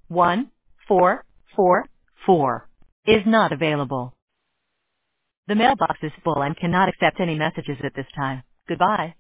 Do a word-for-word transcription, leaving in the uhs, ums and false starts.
one four four four is not available. The mailbox is full and cannot accept any messages at this time. Goodbye.